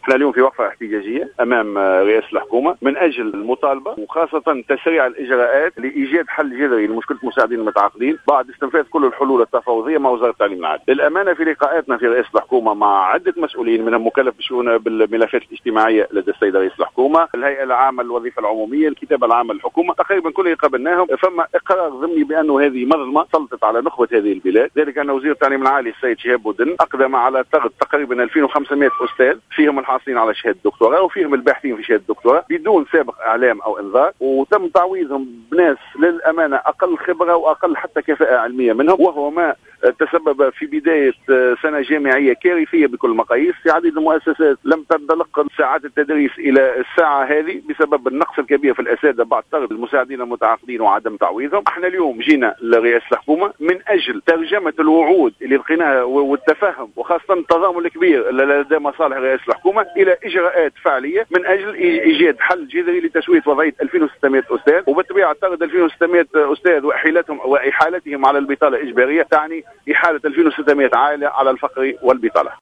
احنا اليوم في وقفة احتجاجية أمام رئاسة الحكومة من أجل المطالبة وخاصة تسريع الإجراءات لإيجاد حل جذري لمشكلة المساعدين المتعاقدين بعد استنفاذ كل الحلول التفاوضية مع وزارة التعليم العالي. للأمانة في لقاءاتنا في رئاسة الحكومة مع عدة مسؤولين منهم مكلف بالملفات الاجتماعية لدى السيد رئيس الحكومة، الهيئة العامة للوظيفة العمومية، الكتابة العامة للحكومة، تقريبا كل اللي قابلناهم فما إقرار ضمني بأنه هذه منظمة سلطت على نخبة هذه البلاد. ذلك أن وزير التعليم العالي السيد شهاب بودن أقدم على طرد تقريبا 2500 أستاذ فيهم الحاصلين على شهادة دكتوراه وفيهم الباحثين في شهادة دكتوراه بدون سابق إعلام أو إنذار، وتم تعويضهم بناس للأمانة أقل خبرة وأقل حتى كفاءة علمية منهم، وهو ما تسبب في بداية سنة جامعية كارثية بكل المقاييس. في عديد المؤسسات لم تنطلق ساعات التدريس إلى الساعة هذه بسبب النقص الكبير في الأساتذة بعد طرد المساعدين المتعاقدين وعدم تعويضهم. احنا اليوم جينا لرئاسة الحكومة من أجل ترجمة الوعود اللي لقيناها والتفاهم وخاصة التضامن الكبير لدى مصالح رئاسة الحكومة إلى إجراءات فعلية من أجل إيجاد حل جذري لتسوية وضعية 2600 أستاذ، وبالطبيعة طرد 2600 أستاذ وإحالتهم على البطالة الإجبارية تعني إحالة 2600 عائلة على الفقر والبطالة.